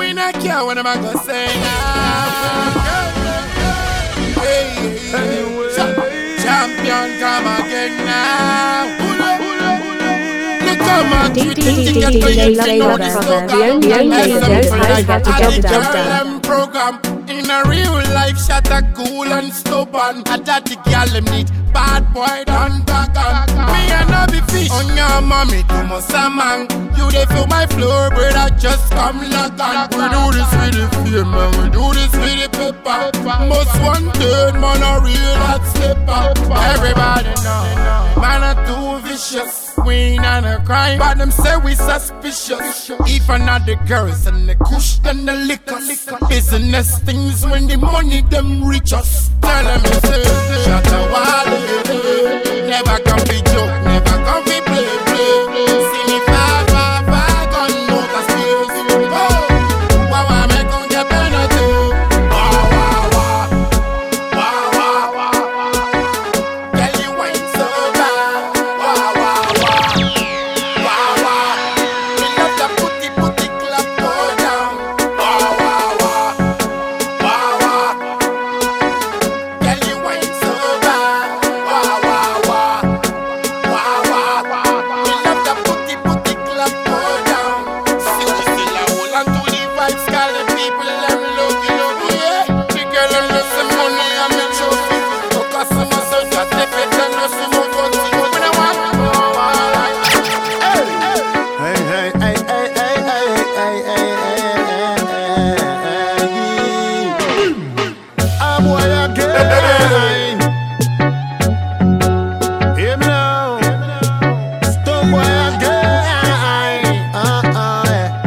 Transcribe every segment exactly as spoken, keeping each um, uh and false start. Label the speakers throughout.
Speaker 1: we not care when I'm gonna say now. Hey, hey, champion, come again now. Look how much we think you got to use to know this slogan. Program in a real life, shut a cool and stubborn. I thought the girl them need bad boy done back on. Me and I be fish on your mommy to my salmon. You they feel my floor, brother, just come lock on. We do this with the fame, man, we do this with the pepper. Most wanted, man, a real hot slipper. Everybody know, man, are too vicious. We ain't on a crime, but them say we suspicious. Even not the girls and the kush and the liquor. Business things when the money them reach us. Tell them to say, shut a wall, never come be joke, never come be play, play. See me far, far, far, gun out of space. Oh, wow, wow, me gon' get penalty. Wow, wow, wow, wow, wow, wow. Girl, you ain't so bad. Wow, wow, wow, wow, wow. We love the putty, putty clap, go down. Wow, wow, wow, wow, wow. Girl, you ain't so bad. Wow, wow, wow, wow, wow. We love the putty, putty clap, go down. See we still a hold on to the vibes, call the people them love you, love you, yeah. The girl them love some money and me trophy. No customer so just they fit and no some more funky. When I want,
Speaker 2: Hey, hey, hey, hey, hey, hey, hey, hey, hey, hey. Ah, boy, again. Hear me now. Stop, boy, again. Uh, uh,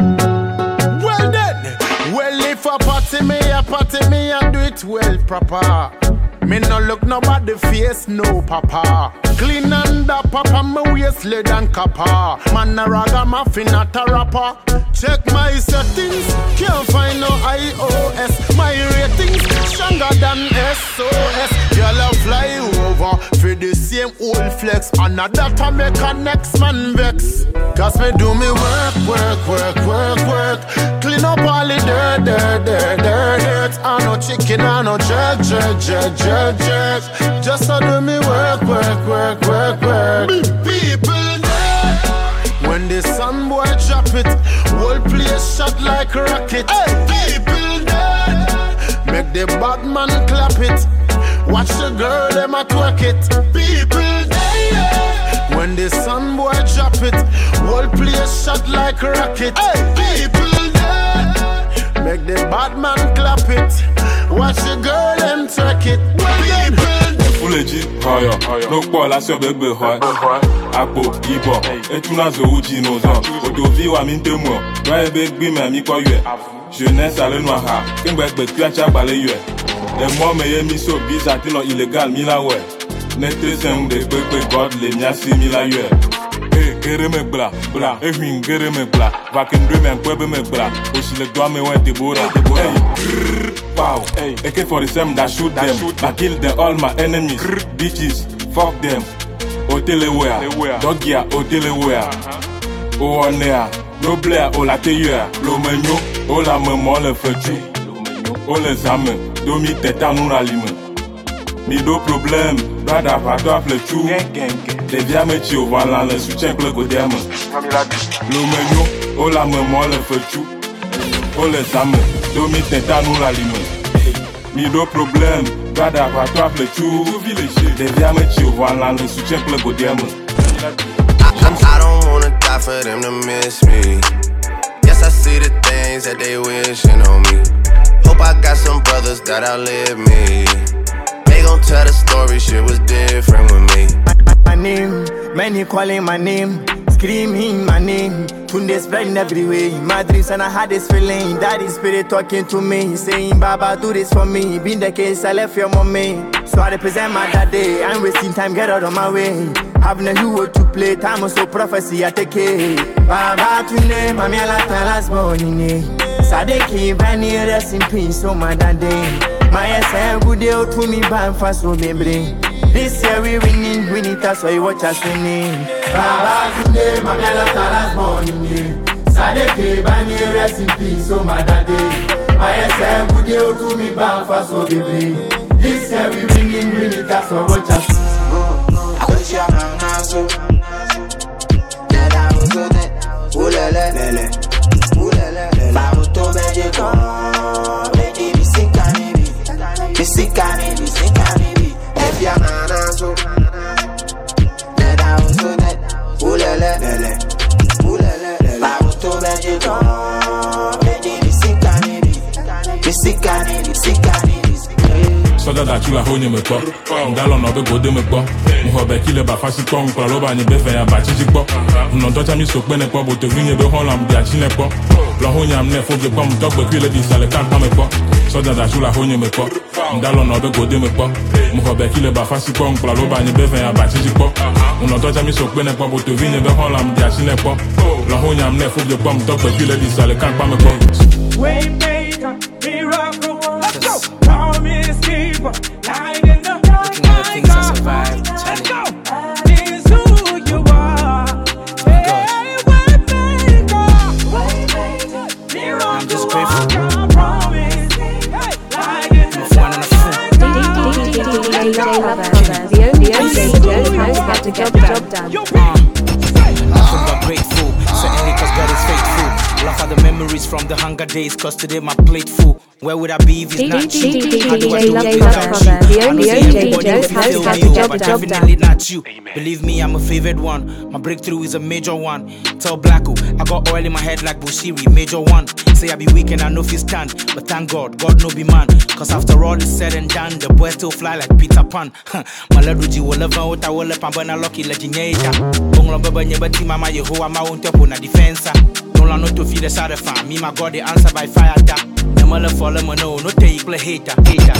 Speaker 2: yeah. Well then, well if a party me, a party me, I do it well proper. Me no look nobody face, no papa. Clean and up, papa, me waist lead and copper. Man a ragamuffin, not a rapper. Check my settings, can't find no I O S. My ratings stronger than S O S. Girl a fly over for the same old flex. And a data make a next man vex. Cause me do me work, work, work, work, work. Clean up all the dirt, dirt, dirt, dirt, dirt. I no chicken, I no jerk, jerk, jerk, jerk, jerk. Just so do me work, work, work, work, work. People there. When the sun boy drop it, whole place shot like a rocket. Hey. People there. Make the bad man clap it. Watch the girl, them a twerk it. People there. When the sun boy drop it, whole place shot like a rocket. Hey. People there. Make the bad man clap it. Watch the girl, them twerk it.
Speaker 3: Fuleji, hoyo, no ball as your baby hoy. Apo, Ibo, Etunazo Uji Nozo, Odovi wa Mintemo, Dry Big Bim and Miko Yue, Jeunesse à l'Enoaha, Kimbek Betuacha Balayue. Les mots me mis so bizarre, tino illégal, Milawe. Nettesen de Pepe God, les Miasi Milawe. Eh, Gere me bla, bla, eh, wing, Gere me bla, Vakendre me and Quebe me bla, Oshi le doigt me went de Bora, de Bora. Wow, hey, A K forty-seven that shoot them, I kill them all my enemies, bitches, fuck them. Otelewea, Dogia, Otelewea, Oonea, no Blair, Olateya, Lomenyo, Ola Memo le Fetu, Ole Zame, Domi Teta Nuralime. Mi do problème, Brada Vato Fletu, les via métiers, voilà le soutien que le Godem. Lomenyo, Ola Memo le Fetu, Ole Zame, Domi Teta Nuralime. Mi do problème, Brada Vato Fletu, les via métiers, voilà le soutien que le Godem.
Speaker 4: I don't wanna die for them to miss me. Yes, I see the things that they wishing on me. Hope I got some brothers that outlive me. They gon' tell the story, shit was different with me.
Speaker 5: My name, many calling my name, screaming my name. Tunde spreading everywhere. My dreams and I had this feeling. Daddy spirit talking to me, saying, Baba, do this for me. Been the case, I left your mommy. So I represent my daddy. I'm wasting time, get out of my way. Having a hero to play, time was so prophecy, I take it. Baba, Tunde, mami, I like my last morning. Sadeki, Vanny, rest in peace, so my daddy. My S M good deal to me, but fast, so baby. This year we winning, winning, that's why you watch us winning. Baba, today, my girl, last morning. Sadeke bani rest in peace, oh my daddy. My S M good deal to me back for so baby. This year we ringing, ringing, that's for what I see.
Speaker 6: I wish I man naso. That I was on it. Ooh la la la la. Ooh la la la. Babu to beje ko. Beje bi sikani bi. Bi sikani bi sikani bi. If ya man naso. That I was on it. Ooh la la la la. Ooh la la la. Babu to beje ko. Beje bi sikani bi. Bi sikani bi sikani bi.
Speaker 3: Soda da chula honye me po Ndalo no be gode me po Mhobe kile ba fasi po Nkwa loba ni befe ya ba chichi po Mnontocha mi sokpe ne po Bote vinye be hola mbia chine po Lo honye amne foge po Mtokbe kwile di sale kan pa me po Soda da chula honye me po Ndalo no be gode me po Mhobe kile ba fasi po Nkwa loba ni befe ya ba chichi po Mnontocha mi sokpe ne po Bote vinye be hola mbia chine po Lo honye amne foge po Mtokbe kwile di sale kan pa me po
Speaker 7: Waymaker, miracle, let's go. Promise keeper, light in the dark.
Speaker 8: Looking at the things I survived,
Speaker 7: Let's go.
Speaker 8: telling
Speaker 7: This is who you are. Hey, waymaker, waymaker, miracle.
Speaker 8: I'm just grateful.
Speaker 7: Promise, hey, light in the
Speaker 8: one and a fool.
Speaker 9: D J Lover, the only D J who knows how to get the job done.
Speaker 8: Nothing but grateful. Certainly cause God is faithful. Laugh at the memories from the hunger days, cause today my plate full. Where would I be if it's not you? How do I do it without you?
Speaker 9: The only D J who knows how to get the job done.
Speaker 8: Definitely not you. Believe me, I'm a favored one. My breakthrough is a major one. Tell Blacko, I got oil in my head like Bushiri, major one. Say I be weak and I know if he stand, but thank God, God no be man. Cause after all is said and done, the boy still fly like Peter Pan. Malaruji will ever out, I will up and burn a lucky legendary. Bonglo baba nyebati mama yehoa ma untepo na defensa. No la no to feel the side fan. Me my God the answer by fire da. The mother fall them no no take play hater hater.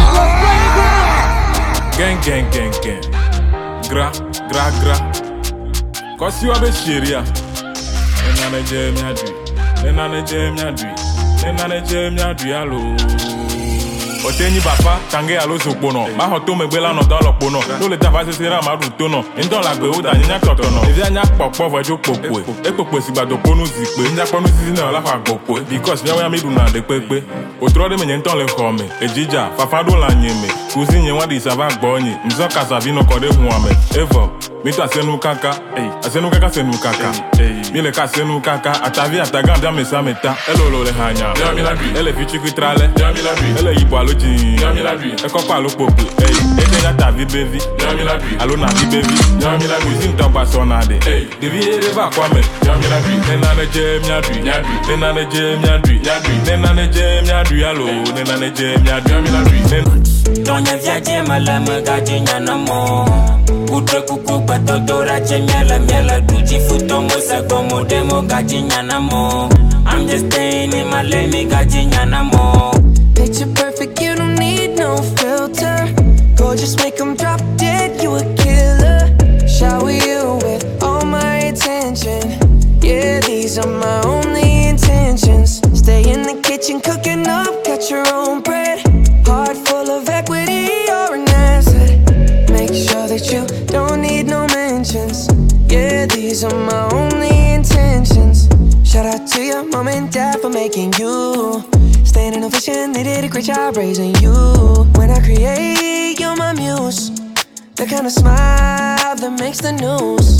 Speaker 3: Gang gang gang gang Gra gra gra Cause you have a sheria Nenane jem ya dwi Nenane jem ya dwi Nenane jem ya dwi alo Otenyi bapa, tange alo sopono Ma hoto me bela no dolo pono No le tava se sera ma rutono Indon la gbe uda nyak totono Evya nyak pokpo vajo pokwe E pokwe si bado ponu zikwe Nyak ponu si zine la fa gokwe Because nyawe ya midu na de kpekpe Otro de me nyenton le kome Ejija, fafado la nyeme Kuzi nye wadi sava gbonyi Mzoka savino kode huame Evo, mito asenu kaka Asenu kaka senu kaka Mile ka senu kaka Atavi atagan dame sa meta Elolo le hanya Ele fichu kitrale Ele yipo alo jin Eko pa alo popo Ede ya ta vi bevi Alo na vi bevi Kuzi ntomba sonade Devi ere va kwame Nenane jem nyadwi Nenane jem nyadwi Nenane jem nyadwi Alo Nenane jem nyadwi
Speaker 10: Donya vyaje malama gaji nyanamo Udre kuku bato dora che miela miela Duji futo mosa gomo demo gaji nyanamo I'm just staying in my lane, me gaji nyanamo
Speaker 11: Picture perfect, you don't need no filter Gorgeous, make them drop dead, you a killer Shower you with all my attention Yeah, these are my only intentions Stay in the kitchen cooking up, got your own bread Heart full of equity, you're an asset Make sure that you don't need no mentions Yeah, these are my only intentions Shout out to your mom and dad for making you Staying in a vision, they did a great job raising you When I create, you're my muse The kind of smile that makes the news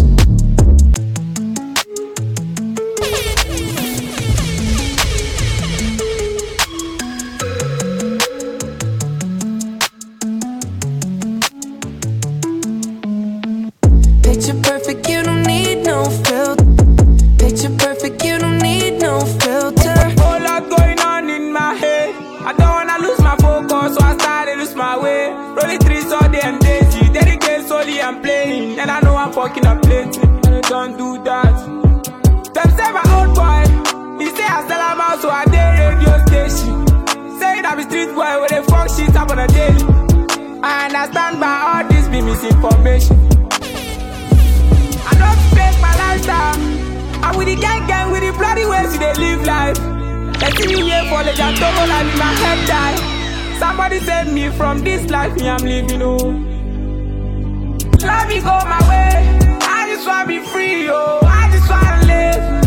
Speaker 11: Picture perfect, you don't need no filter Picture perfect, you don't need no filter
Speaker 7: Whole lot going on in my head. I don't wanna lose my focus, so I started to lose my way. Rolling three so damn daisy. Dedicate solely I'm playing, and I know I'm fucking up plenty. And I don't do that. Them say my old boy, he say I sell him out, so I did radio station. Say that be street boy where they fuck shit up on a daily. I understand by all this be misinformation. I don't fake my lifestyle. I'm with the gang gang with the bloody ways they live life. They see me here for the jantogo and in my head die. Somebody save me from this life me I'm living, oh. Let me go my way. I just wanna be free, oh. I just wanna live.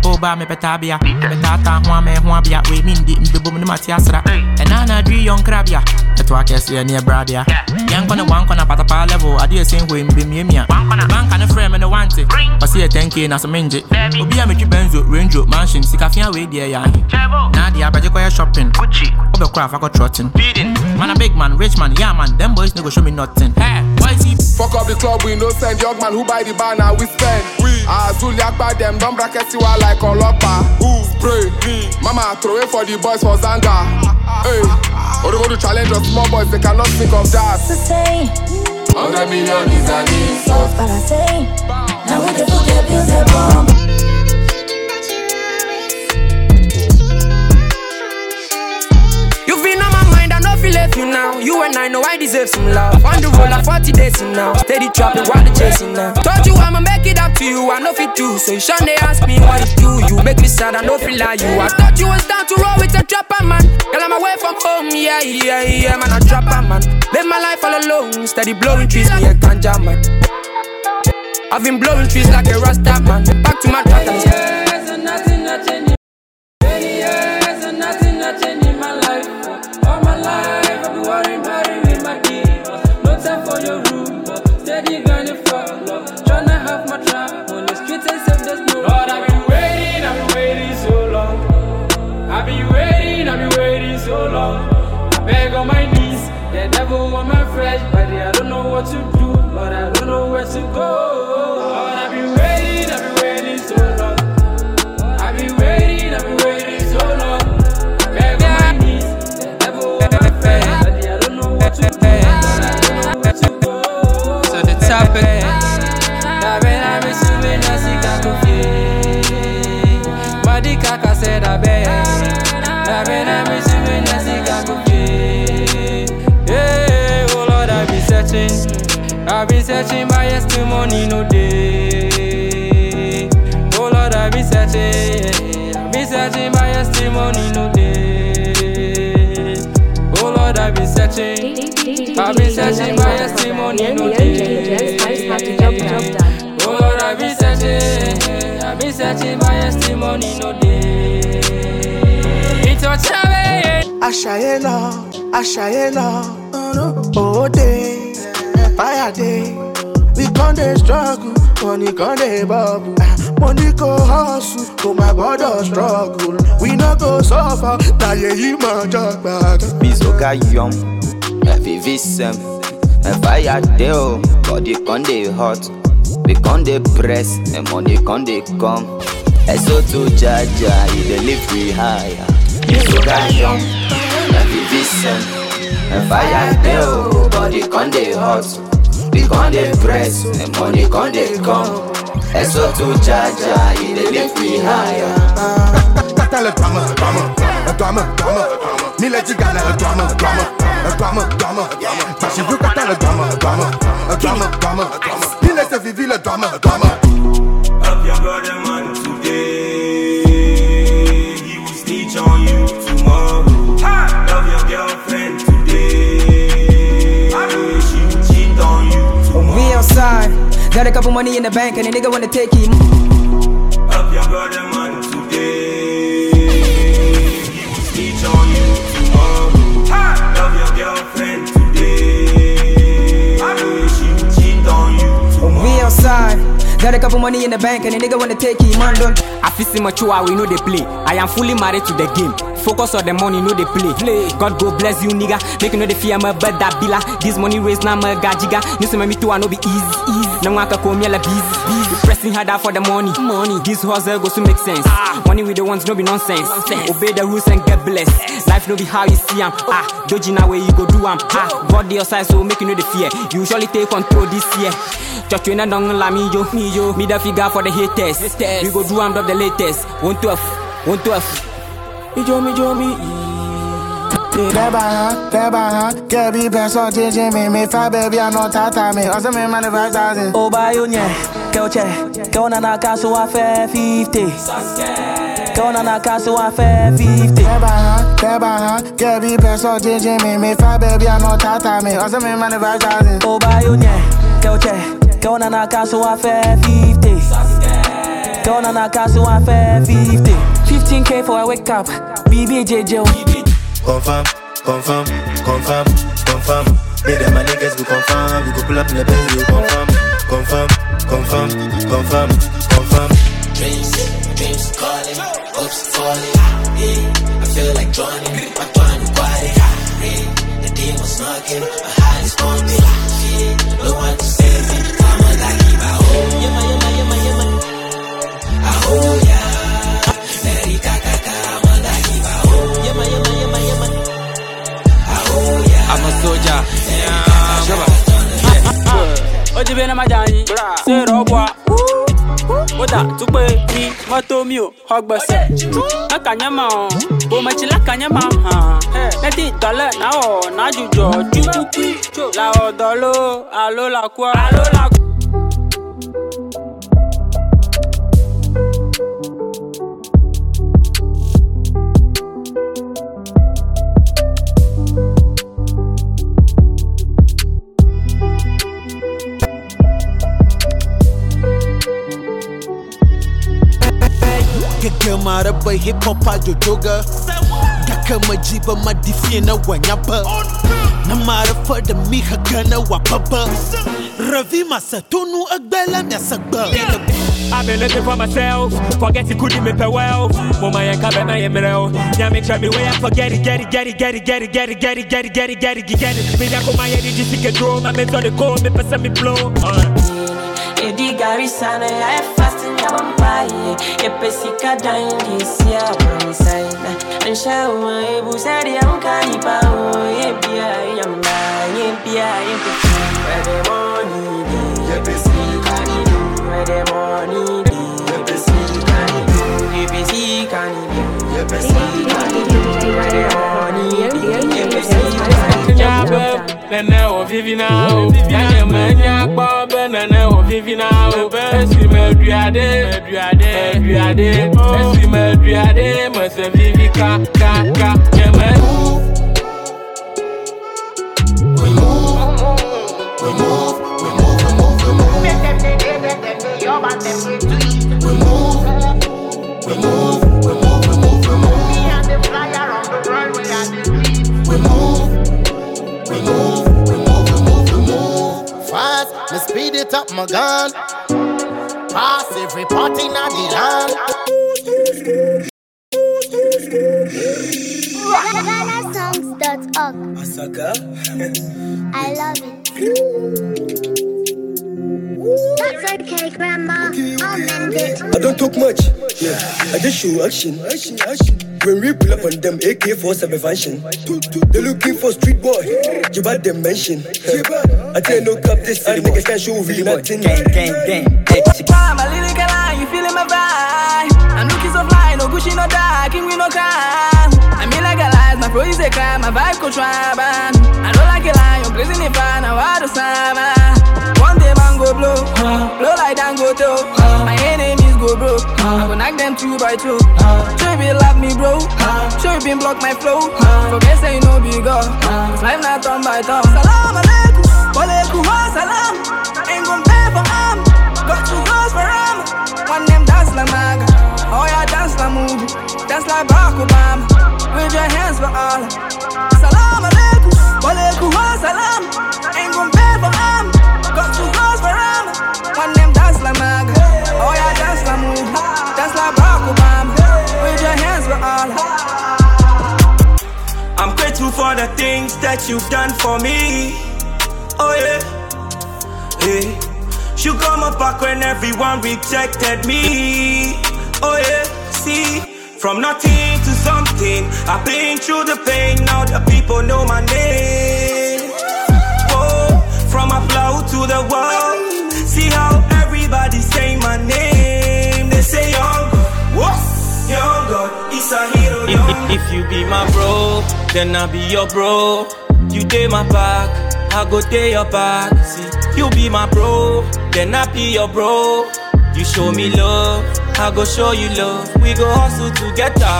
Speaker 12: ba me petabia. Betata hwa me hwa bia. We min di mbebo me matiasra. Enana dri young crabia. Eto akesi e near bradia. Young kona one kona patapa level. Adi same way mbe miemia. Bank and a frame and a wante. But see a ten K na some minje. Obi a me benzo, range mansion, sikafia we dia ya. Na dia baje kwa shopping. Obe kwa fa ko trotting. Man a big man, rich man, yeah man. Them boys no go show me nothing. Hey, why is he
Speaker 13: fuck up the club, we no send young man who buy the bar now we spend. We Azul yakba them don't bracket you like Olopa. Who spray? Me. Mama throw it for the boys for Zanga. Hey, or go to challenge us small boys, they cannot think of that.
Speaker 14: To say,
Speaker 13: hundred million is an insult.
Speaker 14: But I say, now we the forget bills are bomb.
Speaker 11: You've been on my mind, I know if you left you now. You and I know I deserve some love. On the roll of forty days now. Steady trapping while the chasing now. Told you I'ma make it up to you, I know if it too. So you shouldn't they ask me what it do. You make me sad, I know if it like you. I thought you was down to roll with a trapper man. Girl, I'm away from home, yeah, yeah, yeah, man, a trapper man. Live my life all alone, steady blowing trees, me a ganja man. I've been blowing trees like a rasta man. Back to my track and
Speaker 15: years and nothing not changing. Many years and nothing not changing my life. All my life I've been worrying, worrying with my kids. No time for your room, steady grinding for love. Tryna have my trap on the streets and save there's no. Lord, I've been waiting, I've been waiting so long. I've been waiting, I've been waiting so long. I beg on my knees, the devil want my flesh, but I don't know what to do, Lord, I don't know where to go. Lord, I've been waiting, I've been waiting so long. I've been waiting, I've been waiting so long. I beg on my knees, the devil want my flesh, but I don't know what to do, Lord, I don't know where to go.
Speaker 11: So the topic, that when I'm assuming I see Kakufi. Body Kaka said I beg. That when I'm assuming I see Kakufi. Yeah, oh Lord, I've been searching. I've been searching my testimony no day. Oh Lord, I've been searching. I've been searching my testimony no day. Oh Lord, I've been searching. I've been searching my testimony no day. Oh Lord, I've been searching. I've been searching my testimony no day. It's your challenge.
Speaker 16: Ashayela, Ashayela, oh day, fire day. We can't dey struggle, money can't dey bubble. Money go hustle, go my brother struggle. We no go suffer, now yeah you my job back.
Speaker 17: Bizoga young, every visem, a fire day, body can't dey hot. We can't dey press, and money can't dey come. So to Jaja, you dey live free higher. Bizoga young, every visem, a fire day, body can't dey hot. We can't dey press, and money can't dey come. So to Jaja, you dey live free higher.
Speaker 2: Kata le drama, drama, drama, drama. Mi le diga le drama, drama, drama, drama. J'ai vu kata le drama, drama, drama, drama. Mi laisse vivre le drama, drama.
Speaker 3: Up your brother man today, he will snitch on you tomorrow. Love your girlfriend today, she will cheat on you tomorrow.
Speaker 11: We outside, got a couple money in the bank and a nigga wanna take him.
Speaker 3: Up your brother man today, he will snitch on you tomorrow. Love your girlfriend today, she will cheat on you tomorrow.
Speaker 11: We outside, got a couple money in the bank and a nigga wanna take him. Man, don't. I feel so much how we know they play. I am fully married to the game. Focus on the money, know they play. Play. God go bless you, nigga. Make you know the fear, my bed that bila. This money raise now, my gajiga. You see me too, I know be easy, easy. Now I can call me like busy, busy. Pressing harder for the money, money. This hustle goes to make sense. Ah. Money with the ones, no be nonsense. nonsense. Obey the rules and get blessed. Life no be how you see am. Ah, dodging away you go do am. Ah, God your side, so make you know the fear. You usually take control this year. Just you know don't let me yo, me yo. Me the figure for the haters. haters. We go do am drop the latest. One twelve, one twelve.
Speaker 16: Me jo, me jo, me. Deba, deba, get be best on J J me, me fa baby I know tata me, also me money five thousand.
Speaker 11: Oh buy you nye, keoche, keona na kaso wa fe fifty. Keona na kaso wa fe fifty.
Speaker 16: Deba, deba, get be best on J J me, me fa baby I know tata me, also me money five thousand.
Speaker 11: Oh buy you nye, keoche, keona na kaso wa fe fifty.
Speaker 18: Don't on a castle one fair fifty. fifteen K for a wake up. B B J J.
Speaker 19: Confirm, confirm, confirm, confirm. Hey, them my niggas go confirm. We go pull up in the Benz, you confirm, confirm, confirm, confirm, confirm.
Speaker 20: Dreams, dreams calling, hopes falling. Yeah, I feel like drowning, my trying to quiet. Yeah, the demons knocking, my heart is pumping. Yeah, no one to save me. I'm a lucky by oh, yeah, my, yeah, my, yeah, my, yeah, my. I hold ya. Very kaka, I'm a lucky by oh, yeah, my, yeah, my, yeah, my, yeah, my. I hold ya. I'm a soldier. Yeah, sure.
Speaker 7: Oji bena majani, say robwa. Oda tukwe ni moto mio hogbese. Na kanyama o machi la kanyama ha. Na di dole na o na jujo juju. La odolo alo la kwa alo la
Speaker 21: Mara boy hip hop a jojoga. Daka majiba madifina wanyapa. Na mara for the miha gana wapapa. Ravi masatonu agbela myasagba.
Speaker 22: I've been looking for myself. Forget it couldn't me pay well. Mama yanka be na yemreo. Nya make sure me way I forget it, get it, get it, get it, get it, get it, get it, get it, get it, get it, get it. Me na come here to just draw. My men on the code, me pass me blow.
Speaker 11: Edi gari sana ya fasting ya vampire. Ye pesika dying this year from side. And show my busari ya mkani pa o. Ye bia yamba, ye bia ye pesi. Where the money be? Ye pesi kani do. Where the money be? Ye pesi kani do. Ye pesi kani do. Ye pesi kani do. Where the money be? Ye pesi kani do.
Speaker 22: Nene o vivi na o, nene menya kwa be nene o vivi na o. Esi me duade, me duade, me duade. Esi me duade, me se vivi ka ka ka. Me move,
Speaker 20: we move, we move, we move, we move, we move. We move, we move, we move, we move, we move. Me and the flyer on the runway and the street. We move. We move, we move, we move, we move.
Speaker 16: Fast, me speed it up, my gun. Pass every party in the land.
Speaker 23: Ghana songs dot org.
Speaker 20: Masaka.
Speaker 23: I love it. That's okay, Grandma. I'll mend it.
Speaker 20: I don't talk much. Yeah, I just show action. Action, action. When we pull up on them A K forty-seven function, they looking for street boy. You bad them mention. I tell you no cap this city niggas can't show really nothing.
Speaker 18: Gang, gang, gang. I'm a little girl, you feeling my vibe. I'm looking so fly, no Gucci, no dark, king we no crime. I mean like a lie, my pro is a crime, my vibe could try, man. I don't like a lie, I'm blazing it fine, I want to sign, one day man go blow, blow like Dango too. My enemies go broke, I go knock them two by two. Sure you love me, bro. Sure you been block my flow. Forget say you know big up. Cause life not turn by turn. Salam alaikum, walaikum salam. Ain't gon' pay for arm. Got two girls for arm. One name dance like Maga. Oh yeah, dance like movie. Dance like Barack Obama. With your hands for all. Salam alaikum, walaikum salam. Ain't gon' pay for arm. Got two girls for arm. One name dance like Maga. Oh yeah, dance like movie. Dance like Barack Obama. With your hands for all.
Speaker 10: I'm grateful for the things that you've done for me. Oh yeah, hey. You got my back when everyone rejected me. Oh yeah, see, from nothing to something, I've been through the pain. Now the people know my name. Oh, from a flow to the world, see how everybody say my name. They say young God, what? Young God, it's a hero. If, if, if you be my bro, then I'll be your bro. You day my back, I go day your back. See, you be my bro, then I be your bro. You show me love, I go show you love. We go hustle together,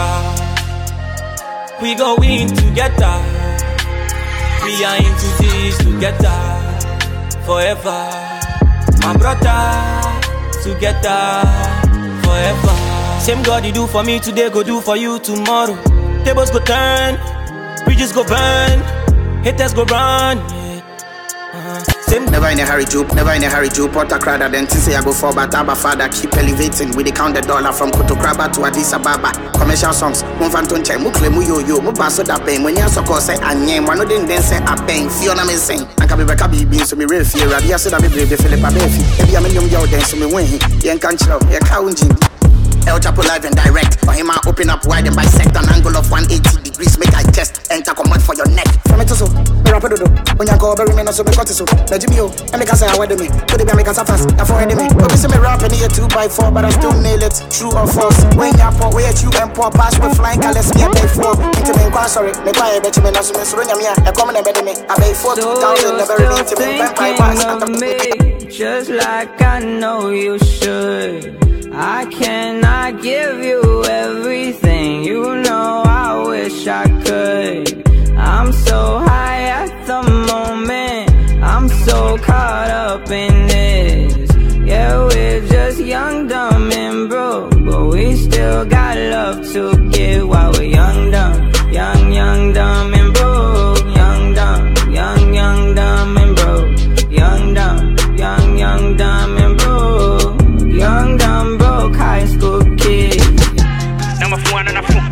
Speaker 10: we go win together. We are into this together, forever. My brother, together,
Speaker 24: forever. Same God you do for me today, go do for you tomorrow. Tables go turn, bridges go burn, haters go run.
Speaker 1: Never in a hurry, Joe. Never in a hurry, Joe. Porta crowd, then to say I go for but Abba Father. Keep elevating. We count the dollar from Kotokraba to Addis Ababa. Commercial songs. Mumfanton Chai, Mukle Muyo Yo, Mubaso da Pain. When you so call say and name, one of them then say a pain. Fiona me sing. And Kabibeka being so me real fear. Radia said I be brave, Philip Abefi. Maybe I'm a young girl dance so me win. Yen can't chill, you're counting. El Chapo live and direct. For him I open up wide and bisect an angle of one hundred eighty degrees. Make I chest enter command for your neck. From it to so, me rapido. When you go bury me no so me cut it so. Na Jimmy and make us say I wear me. Could it be make us fast? I forehead me. But this me rap in here two by four, but I still nail it. True or false? When you pour way at you and pour pass with flying colors me pay for. Into me inquire sorry. Me buy a bet me no so me so nya me. I come and bed me. I pay four two thousand never really to me. Vampire pass.
Speaker 4: Just like I know you should. I cannot give you everything, you know I wish I could. I'm so high at the moment, I'm so caught up in this. Yeah, we're just young, dumb and broke, but we still got love to give while we're young, dumb. Young, young, dumb and broke. Young, dumb, young, young, dumb and broke. Young, dumb, young, young, dumb and broke. Young, dumb, broke high school kid.
Speaker 6: Number four, number four.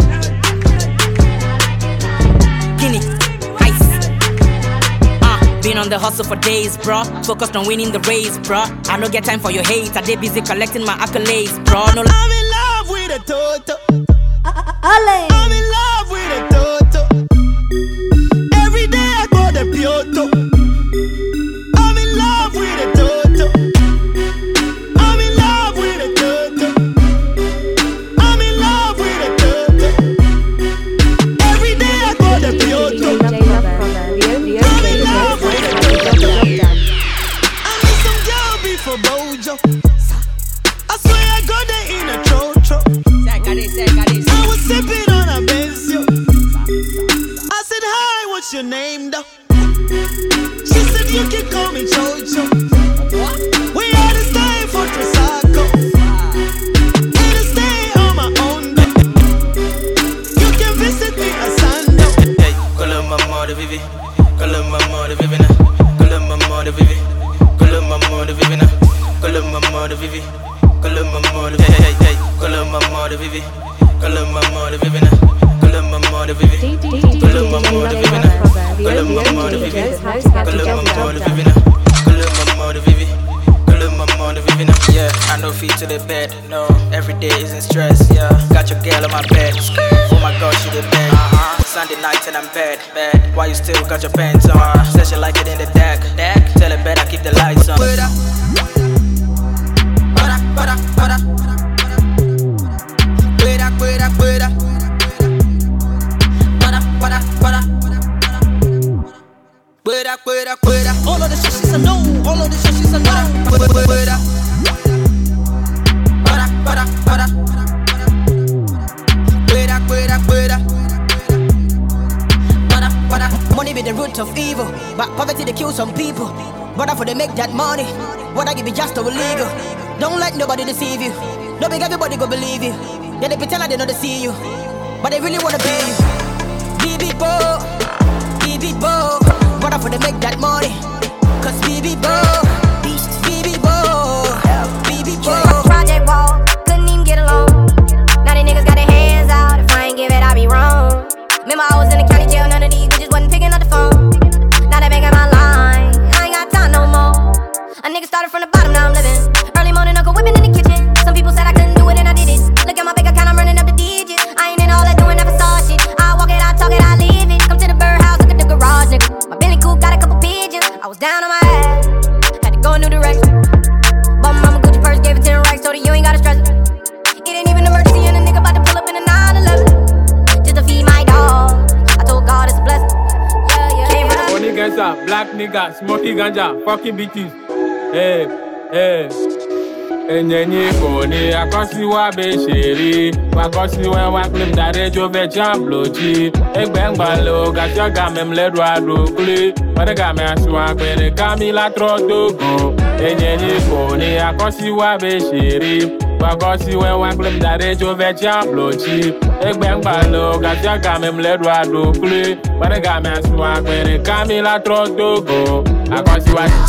Speaker 8: Guinea, ice. Uh, been on the hustle for days, bro. Focused on winning the race, bro. I no get time for your hate. I dey busy collecting my accolades, bro. No,
Speaker 16: I'm in love with a Toto. I'm in love with a Toto. Every day I go to Kyoto. I'm in love with a Toto. I swear I got there in a tro-tro. I was sipping on a Benzio. I said, hi, what's your name though? She said, you can call me Jojo. We had to stay for Trisaco. Had to stay on my own though. You can visit me at Sando.
Speaker 24: Hey, call her mama de Vivi. Call her mama de Vivi. Call her mama de Vivi. Call her mama de Vivi. Call her mama de Vivi. Call her mama de Vivi. Hey, hey, call her mama de Vivi. Call her mama de Vivi. Call her mama de Vivi. Call her mama de Vivi. Call her mama de Vivi. Call her mama de Vivi. Call her mama de Vivi. Call her mama de Vivi. Yeah, I know feet to the bed. No, every day isn't stress. Yeah, got your girl on my bed. Oh my God, she the bed. Uh-huh. Sunday night and I'm bad, bad. Why you still got your pants on? Says you like it in the deck, deck. Tell her better keep the lights on. Para, para, fuera, fuera, fuera. Para, para, para. Fuera, fuera, fuera. All of the shit she's a no. All of the shit she's a no. Fuera. Para, para, para. Fuera, fuera, fuera. Para, para.
Speaker 8: Money be the root of evil, but poverty they kill some people. Brother, for they make that money, what I give you just illegal. Don't let nobody deceive you. Don't make everybody go believe you. Yeah, they pretend like they know they see you, but they really wanna be you. B B Bo, B B Bo. Brother, for they make that money, cause B B Bo, B B Bo, B B Bo.
Speaker 9: Project Wall, couldn't even get along. Now these niggas got their hands out. If I ain't give it, I be wrong. Remember I was in the county jail, none of these bitches wasn't picking up the phone. Now they making my line, I ain't got time no more. A nigga started from the bottom, now I'm living. Early morning, Uncle whipping in the kitchen. Some people said I couldn't do it and I did it. Look at my bank account, I'm running up the digits. I ain't in all that doing, never saw shit. I walk it, I talk it, I live it. Come to the birdhouse, look at the garage, nigga. My Billy Coop got a couple pigeons. I was down on my ass, had to go a new direction. Bought my mama Gucci purse, gave it ten racks, told her you ain't gotta stress it. It ain't even an emergency and a nigga about to pull up in a nine eleven. Just to feed my dog, I told God it's a blessing. Yeah, yeah, yeah.
Speaker 22: Only gangsta, black nigga, smoking ganja, fucking bitches. Hey, hey. Enyenye kone akosi wa be sheri wakosi wa wa klim dare jo be jambloji egbengballo gacha gamem le droado kule wadaga me aswa kwere kamila trodogo enyenye kone akosi wa be sheri Wagosi when one claim that they jo ve blow cheap. Ek bang balo, got ya game mled wa do play. But I got me swag when it Camila trust to go. I got you what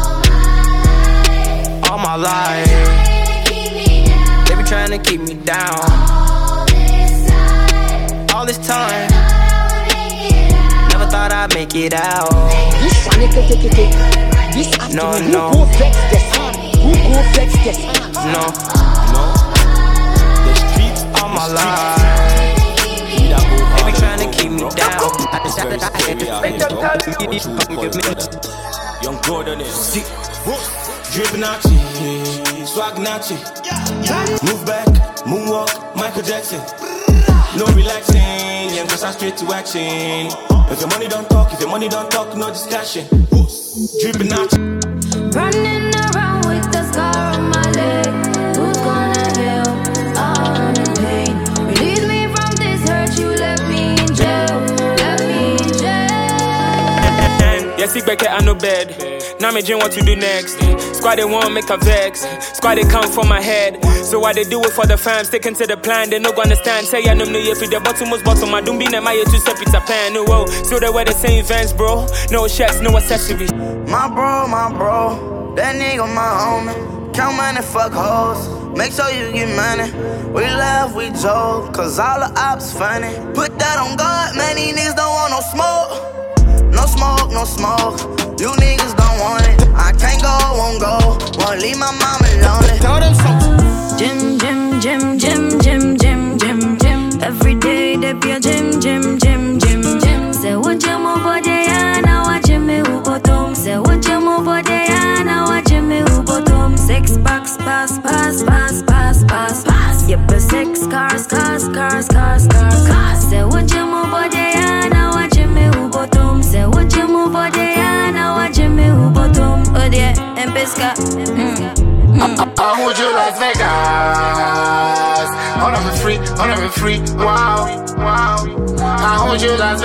Speaker 18: all my life. They be trying to keep me down. All this time. Never thought I'd make it out.
Speaker 5: This one, this afternoon,
Speaker 18: no,
Speaker 5: who
Speaker 18: no.
Speaker 5: go flex this hand? Who go flex this hand?
Speaker 18: No, no. The streets all my life. They be trying to keep me down.
Speaker 24: Young Gordon is sick. Drippin' Nachi, swag Nachi. Move back, moonwalk, Michael Jackson. No relaxing, young cause I'm straight to action. If your money don't talk, if your money don't talk, no discussion. Drippin' Nachi.
Speaker 25: Running around with the scar on my leg. Who's gonna help? I'm in pain. Release me from this hurt. You left me in jail. Left me in jail.
Speaker 22: Yes, sick back at no bed. Now me dream what to do next. Squad they won't make a vex. Squad they come for my head. So why they do it for the fam? Sticking to the plan. They no go understand. Say I know me if the bottom was bottom. I don't be in my two step it's a pan. No, whoa. So they wear the same Vans, bro. No shirts, no accessories.
Speaker 18: My bro, my bro, that nigga my homie. Count money, fuck hoes. Make sure you get money. We laugh, we joke, cause all the ops funny. Put that on God, man, these niggas don't want no smoke. No smoke, no smoke. You niggas don't want it. I can't go, won't go. Won't leave my mama lonely. Tell them something.
Speaker 25: Gym, gym, gym, gym, gym, gym, gym, gym. Every day they be a gym, gym, gym, gym, gym. Say what you move for there, now watch me who bottom. Say what you move for there, now watch me who bottom. Six packs, pass, pass, pass, pass, pass, pass. Yep, six cars, cars, cars, cars, cars, cars. Say what you move for there, now watch me who bottom. Say what you move for there, now watch me who bottom. Oh yeah, and pesca.
Speaker 2: I hold you Las Vegas. Hold on me free, hold on me free. Wow, wow. I hold you Las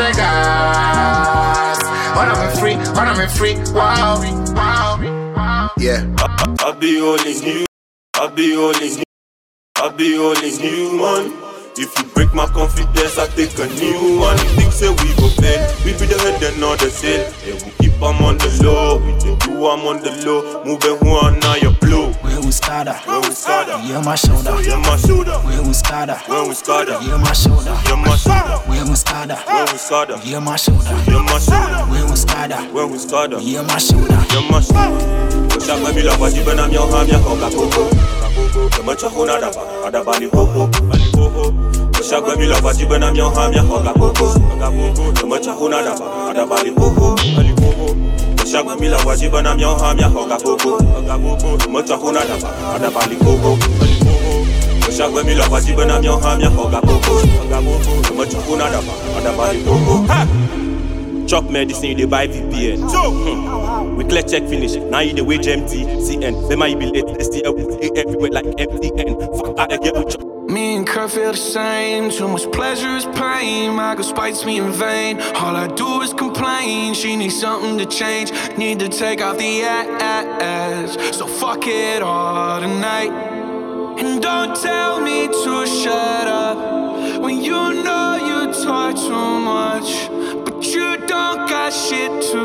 Speaker 2: Vegas. Hold on me free, hold on me free. Wow, wow.
Speaker 19: Yeah.
Speaker 24: I, I, I be holding you. I be holding you. I be holding you, man. If you break my confidence, I take a new one. You think say we go fail? We be the head and not the tail. Yeah, we keep them on the low. We take you, I'm on the low. Moving one now you blow.
Speaker 26: Where we started?
Speaker 24: Where we started?
Speaker 26: Yeah, my shoulder.
Speaker 24: Yeah, my shoulder.
Speaker 26: Where we started?
Speaker 24: Where we started?
Speaker 26: Yeah, my shoulder.
Speaker 24: Yeah, my shoulder.
Speaker 26: Where we started?
Speaker 24: Where we started?
Speaker 26: Yeah, my shoulder.
Speaker 24: Yeah, my shoulder.
Speaker 26: Where we started?
Speaker 24: Where we started?
Speaker 26: Yeah, my shoulder.
Speaker 24: Yeah, my shoulder. Chaque baby la voici ben am yo ham ya hoga popo. Kama chakuna daba, adaba ni popo, ali popo. Chaque baby la voici ben am yo ham ya hoga popo, hoga popo. Kama chakuna daba, adaba ni popo, ali popo. Chaque baby la voici ben am yo ham ya hoga popo, hoga popo. Kama chakuna daba, adaba ni popo, ali popo. Chaque baby la voici ben am yo ham ya hoga popo, hoga popo. Kama chakuna daba, adaba ni popo. Chop medicine, they buy V P N. Hmm. We clear check finish. Now you the wage M T C N. They might be late. S T L everywhere like M T N. Fuck out of get with chop.
Speaker 12: Me and Kurt feel the same. Too much pleasure is pain. My girl spites me in vain. All I do is complain. She needs something to change. Need to take off the ass. So fuck it all tonight. And don't tell me to shut up when you know you talk too much. You don't got shit to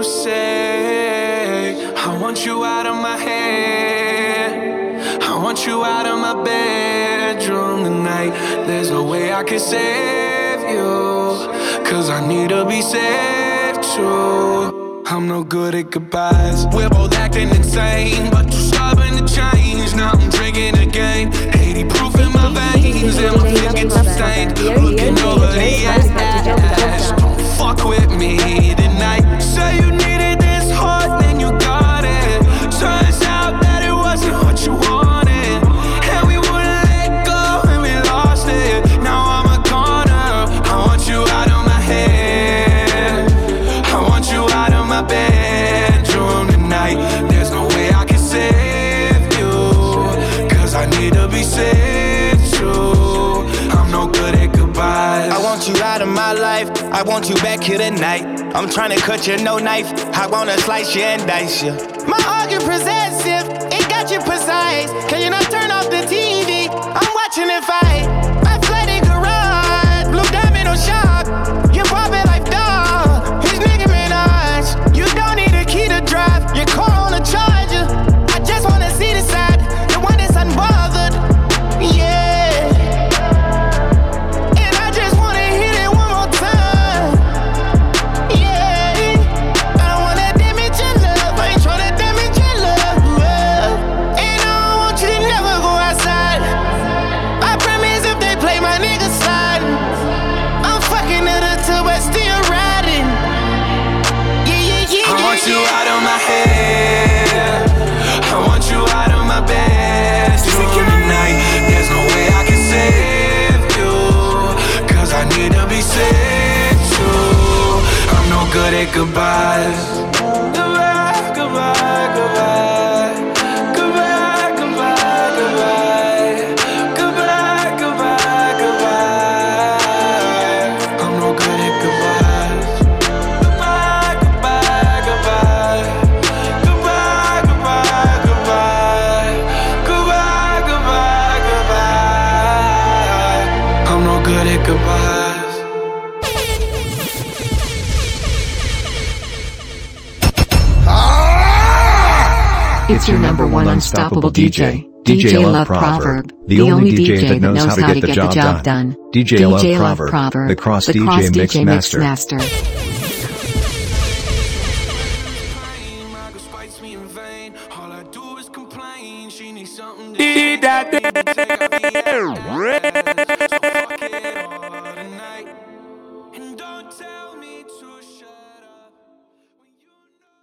Speaker 12: say. I want you out of my head. I want you out of my bedroom tonight. There's no way I can save you, cause I need to be saved too. I'm no good at goodbyes. We're both acting insane, but too stubborn to change. Now I'm drinking again. eighty proof in my veins, and my fingertips stained. Looking over the ass. Fuck with me tonight. Say you needed this hard, then you got it. Turns out that it wasn't what you wanted, and we wouldn't let go, and we lost it. Now I'm a goner. I want you out of my head. I want you out of my bedroom tonight. There's no way I can save you, cause I need to be saved too. I'm no good at goodbyes.
Speaker 18: I want you out of my life. I want you back here tonight. I'm trying to cut you, no knife. I wanna slice you and dice you. My heart get possessive, it got you precise. Can you not turn off the T V?
Speaker 3: watching it fight. My flooded garage, blue diamond on shop. You pop it like dog. His nigga Minaj. You don't need a key to drive. Your car on a charger. I just wanna see the side, the one that's unbothered. Yeah. And I just wanna hit it one more time. Yeah. I don't wanna damage your love. I ain't tryna damage your love. And I don't want you to never go outside. I promise if they play my nigga slide, I'm fucking it up till but still riding. Yeah, yeah, yeah,
Speaker 12: I
Speaker 3: yeah,
Speaker 12: want you
Speaker 3: yeah.
Speaker 12: out of my head. I want you out of my bed. Through the night, there's no way I can save you. Cause I need to be saved too. I'm no good at goodbyes. Goodbye, goodbye, goodbye. Goodbye, goodbye, goodbye. Goodbye, goodbye, goodbye. I'm no good at goodbyes. Goodbye, goodbye, goodbye. Goodbye, goodbye, goodbye. Goodbye, goodbye, goodbye. I'm no good at goodbyes.
Speaker 7: It's your number one unstoppable D J, D J Love Proverb, the only D J that knows how to get the job done. D J Love Proverb, the Cross D J Mix Master.
Speaker 12: Did that